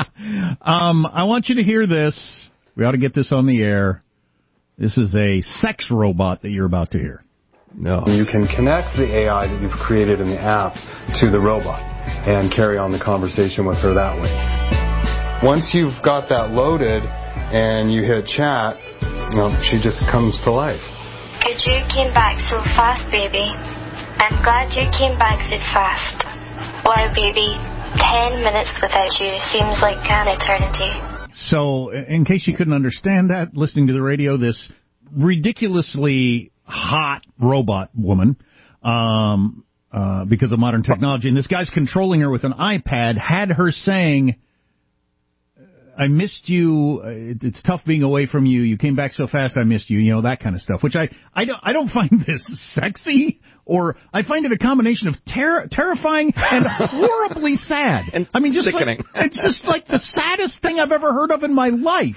I want you to hear this. We ought to get this on the air. This is a sex robot that you're about to hear. No. You can connect the AI that you've created in the app to the robot and carry on the conversation with her that way. Once you've got that loaded and you hit chat, she just comes to life. Good, you came back so fast, baby. I'm glad you came back so fast. Wow, baby, 10 minutes without you seems like an eternity. So, in case you couldn't understand that, listening to the radio, this ridiculously hot robot woman, because of modern technology, and this guy's controlling her with an iPad, had her saying, I missed you, it's tough being away from you, you came back so fast, I missed you, that kind of stuff, which I don't find this sexy, or I find it a combination of terrifying and horribly sad. And just sickening. It's just like the saddest thing I've ever heard of in my life.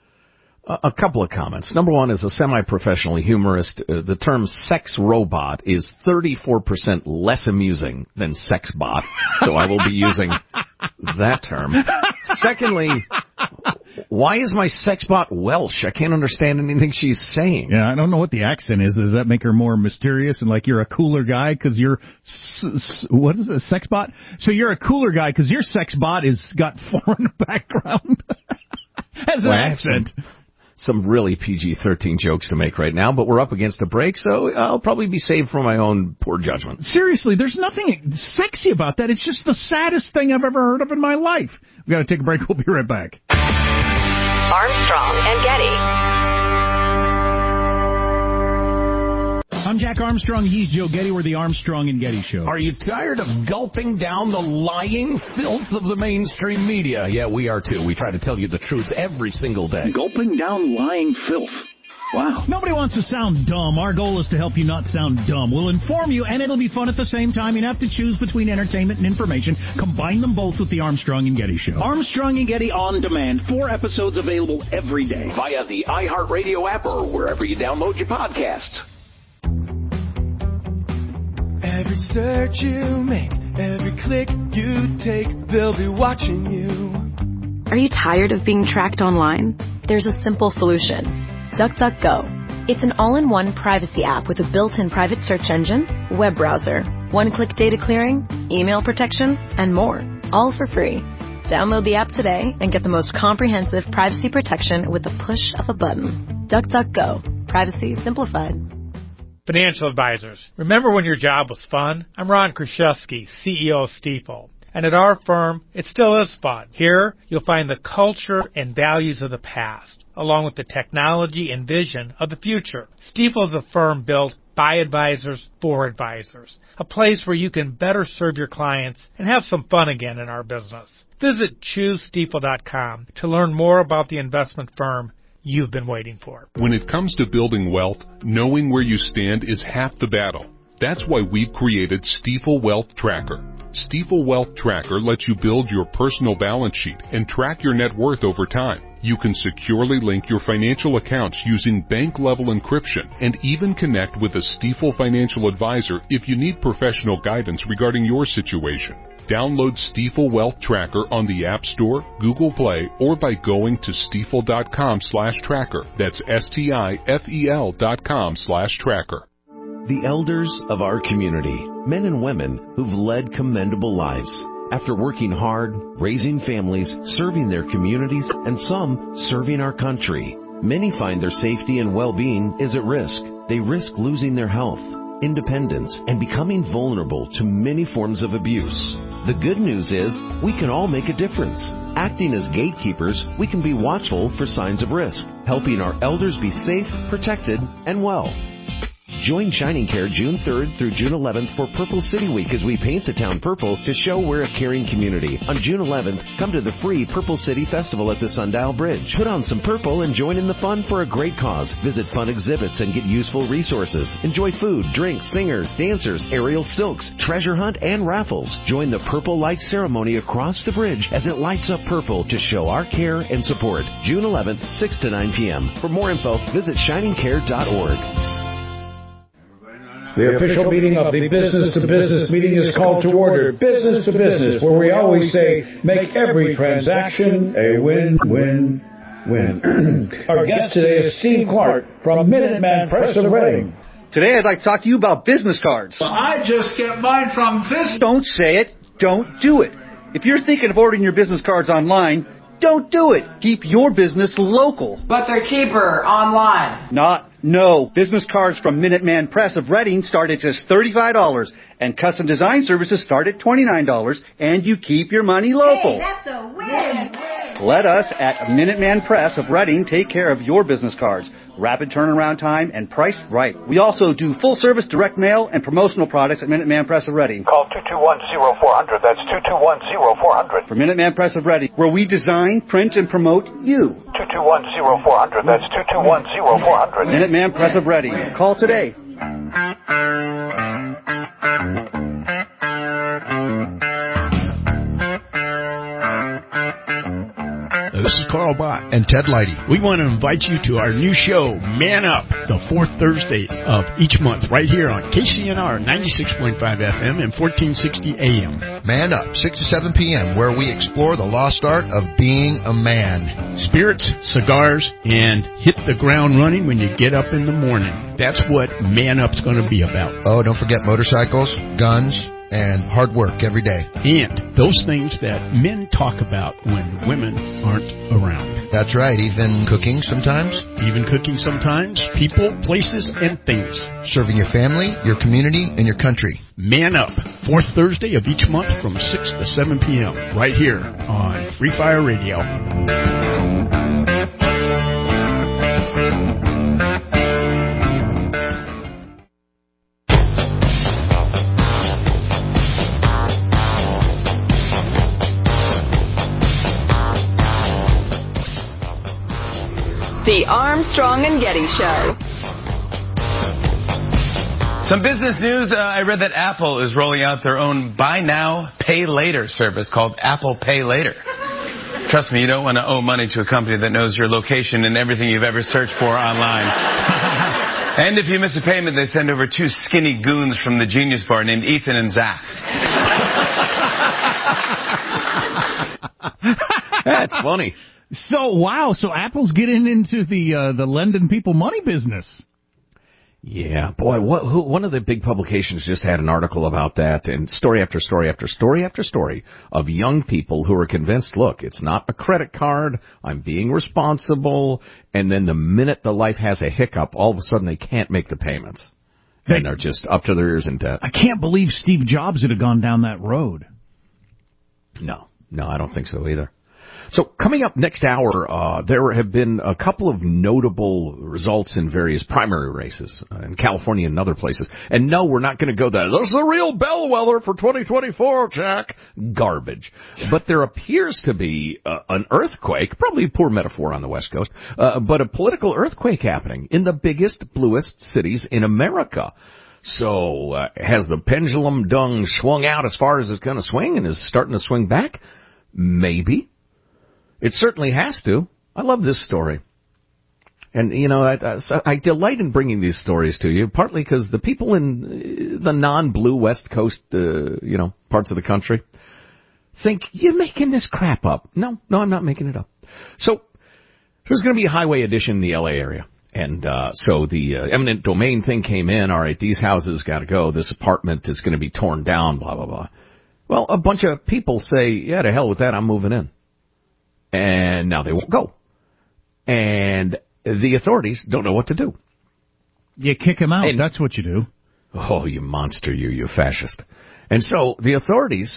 A couple of comments. Number one, as a semi-professional humorist, the term sex robot is 34% less amusing than sex bot, so I will be using that term. Secondly, Why is my sex bot Welsh? I can't understand anything she's saying. Yeah, I don't know what the accent is. Does that make her more mysterious and like you're a cooler guy because you're, what is it, a sex bot? So you're a cooler guy because your sex bot is got foreign background? Has an accent. Some really PG-13 jokes to make right now, but we're up against a break, so I'll probably be saved from my own poor judgment. Seriously, there's nothing sexy about that. It's just the saddest thing I've ever heard of in my life. We've got to take a break. We'll be right back. Armstrong and Getty. I'm Jack Armstrong. He's Joe Getty. We're the Armstrong and Getty Show. Are you tired of gulping down the lying filth of the mainstream media? Yeah, we are too. We try to tell you the truth every single day. Gulping down lying filth. Wow. Nobody wants to sound dumb. Our goal is to help you not sound dumb. We'll inform you, and it'll be fun at the same time. You have to choose between entertainment and information. Combine them both with the Armstrong and Getty Show. Armstrong and Getty On Demand. 4 episodes available every day via the iHeartRadio app or wherever you download your podcasts. Every search you make, every click you take, they'll be watching you. Are you tired of being tracked online? There's a simple solution. DuckDuckGo. It's an all-in-one privacy app with a built-in private search engine, web browser, one-click data clearing, email protection, and more, all for free. Download the app today and get the most comprehensive privacy protection with the push of a button. DuckDuckGo. Privacy simplified. Financial advisors. Remember when your job was fun? I'm Ron Kraszewski, CEO of Stifel. And at our firm, it still is fun. Here, you'll find the culture and values of the past, along with the technology and vision of the future. Stifel is a firm built by advisors for advisors, a place where you can better serve your clients and have some fun again in our business. Visit ChooseStifel.com to learn more about the investment firm you've been waiting for. When it comes to building wealth, knowing where you stand is half the battle. That's why we've created Stifel Wealth Tracker. Stifel Wealth Tracker lets you build your personal balance sheet and track your net worth over time. You can securely link your financial accounts using bank-level encryption and even connect with a Stifel financial advisor if you need professional guidance regarding your situation. Download Stifel Wealth Tracker on the App Store, Google Play, or by going to stifel.com/tracker. That's STIFEL.com/tracker. The elders of our community, men and women who've led commendable lives. After working hard, raising families, serving their communities, and some serving our country, many find their safety and well-being is at risk. They risk losing their health, independence, and becoming vulnerable to many forms of abuse. The good news is we can all make a difference. Acting as gatekeepers, we can be watchful for signs of risk, helping our elders be safe, protected, and well. Join Shining Care June 3rd through June 11th for Purple City Week as we paint the town purple to show we're a caring community. On June 11th, come to the free Purple City Festival at the Sundial Bridge. Put on some purple and join in the fun for a great cause. Visit fun exhibits and get useful resources. Enjoy food, drinks, singers, dancers, aerial silks, treasure hunt, and raffles. Join the Purple Light Ceremony across the bridge as it lights up purple to show our care and support. June 11th, 6 to 9 p.m. For more info, visit shiningcare.org. The official meeting of the Business to Business meeting is called to order. Business to Business, where we always say, make every transaction a win-win-win. Our guest today is Steve Clark from Minuteman Press of Reading. Today I'd like to talk to you about business cards. Well, I just get mine from this. Don't say it. Don't do it. If you're thinking of ordering your business cards online, don't do it. Keep your business local. But they're cheaper online. No. Business cards from Minuteman Press of Reading start at just $35, and custom design services start at $29, and you keep your money local. Hey, that's a win. Let us at Minuteman Press of Reading take care of your business cards. Rapid turnaround time and priced right. We also do full-service direct mail and promotional products at Minuteman Press of Reading. Call 221-0400. That's 221-0400. For Minuteman Press of Reading, where we design, print, and promote you. 221-0400. That's 221-0400. Minuteman Press of Reading. Call today. This is Carl Bott. And Ted Leidy. We want to invite you to our new show, Man Up, the fourth Thursday of each month, right here on KCNR 96.5 FM and 1460 AM. Man Up, 6 to 7 p.m., where we explore the lost art of being a man. Spirits, cigars, and hit the ground running when you get up in the morning. That's what Man Up's going to be about. Oh, don't forget motorcycles, guns, and hard work every day. And those things that men talk about when women aren't around. That's right, even cooking sometimes. People, places, and things. Serving your family, your community, and your country. Man Up, fourth Thursday of each month from 6 to 7 p.m. right here on Free Fire Radio. The Armstrong and Getty Show. Some business news. I read that Apple is rolling out their own buy now, pay later service called Apple Pay Later. Trust me, you don't want to owe money to a company that knows your location and everything you've ever searched for online. And if you miss a payment, they send over two skinny goons from the Genius Bar named Ethan and Zach. That's funny. So Apple's getting into the lending people money business. Yeah, boy, one of the big publications just had an article about that, and story after story after story after story of young people who are convinced, look, it's not a credit card, I'm being responsible, and then the minute the life has a hiccup, all of a sudden they can't make the payments. And they're just up to their ears in debt. I can't believe Steve Jobs would have gone down that road. No, I don't think so either. So coming up next hour, there have been a couple of notable results in various primary races in California and other places. And no, we're not going to go there. This is a real bellwether for 2024, Jack. Garbage. But there appears to be an earthquake, probably a poor metaphor on the West Coast, but a political earthquake happening in the biggest, bluest cities in America. So has the pendulum dung swung out as far as it's going to swing and is starting to swing back? Maybe. It certainly has to. I love this story. And, you know, I delight in bringing these stories to you, partly because the people in the non-blue West Coast, parts of the country think, you're making this crap up. No, I'm not making it up. So there's going to be a highway addition in the L.A. area. And so the eminent domain thing came in. All right, these houses got to go. This apartment is going to be torn down, blah, blah, blah. Well, a bunch of people say, yeah, to hell with that, I'm moving in. And now they won't go. And the authorities don't know what to do. You kick them out. That's what you do. Oh, you monster, you fascist. And so the authorities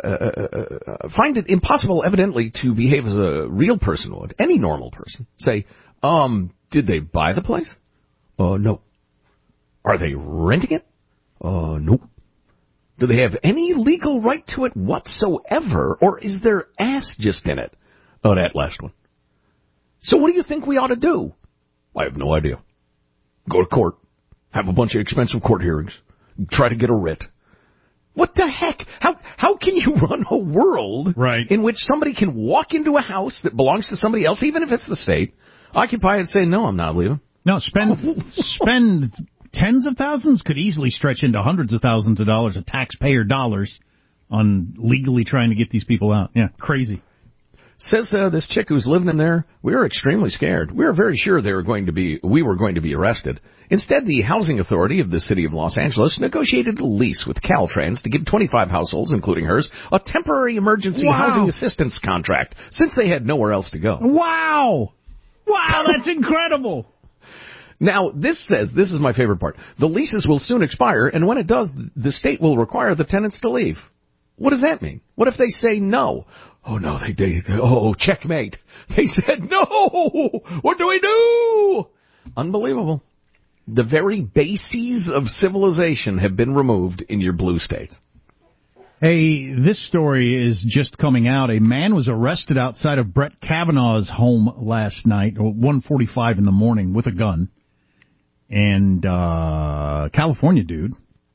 find it impossible, evidently, to behave as a real person would, any normal person. Say, did they buy the place? No. Are they renting it? Nope. Do they have any legal right to it whatsoever, or is their ass just in it? Oh, that last one. So what do you think we ought to do? I have no idea. Go to court. Have a bunch of expensive court hearings. Try to get a writ. What the heck? How can you run a world in which somebody can walk into a house that belongs to somebody else, even if it's the state, occupy it and say, no, I'm not leaving? No, spend tens of thousands, could easily stretch into hundreds of thousands of dollars of taxpayer dollars on legally trying to get these people out. Yeah, crazy. Says this chick who's living in there, we were extremely scared. We were very sure we were going to be arrested. Instead, the housing authority of the city of Los Angeles negotiated a lease with Caltrans to give 25 households, including hers, a temporary emergency housing assistance contract, since they had nowhere else to go. Wow, that's incredible. Now, this is my favorite part. The leases will soon expire, and when it does, the state will require the tenants to leave. What does that mean? What if they say no? Oh, no, checkmate. They said no! What do we do? Unbelievable. The very bases of civilization have been removed in your blue states. Hey, this story is just coming out. A man was arrested outside of Brett Kavanaugh's home last night, 1:45 in the morning, with a gun. And, California dude.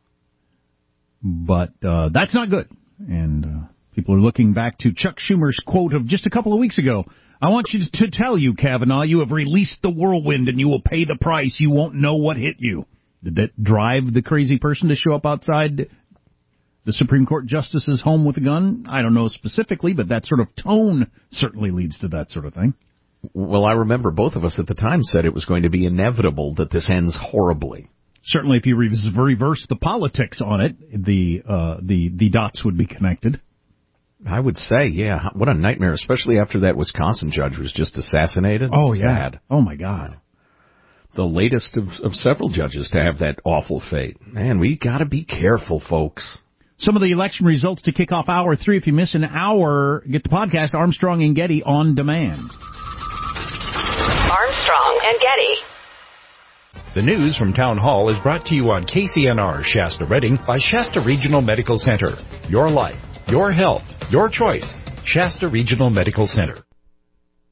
But, that's not good. And, people are looking back to Chuck Schumer's quote of just a couple of weeks ago I want you to tell you, Kavanaugh, you have released the whirlwind and you will pay the price. You won't know what hit you. Did that drive the crazy person to show up outside the Supreme Court justice's home with a gun? I don't know specifically, but that sort of tone certainly leads to that sort of thing. Well, I remember both of us at the time said it was going to be inevitable that this ends horribly. Certainly, if you reverse the politics on it, the dots would be connected. I would say, yeah. What a nightmare, especially after that Wisconsin judge was just assassinated. Oh, yeah. Sad. Oh, my God. The latest of several judges to have that awful fate. Man, we got to be careful, folks. Some of the election results to kick off Hour 3. If you miss an hour, get the podcast Armstrong and Getty on demand. Armstrong and Getty. The news from Town Hall is brought to you on KCNR Shasta Redding by Shasta Regional Medical Center. Your life, your health, your choice. Shasta Regional Medical Center.